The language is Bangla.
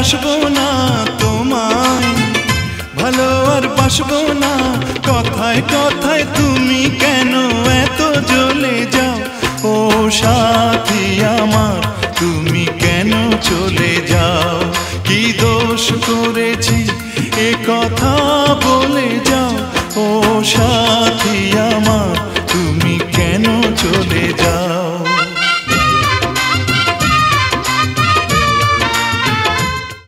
আসবো না তোমায়, ভালো আর বাসবো না। কথায় কথায় তুমি কেন এত জ্বলে যাও? ও সাথী আমার, তুমি কেন চলে যাও? কি দোষ করেছি এ কথা বলে যাও? ও সাথী আমার, তুমি কেন চলে যাও?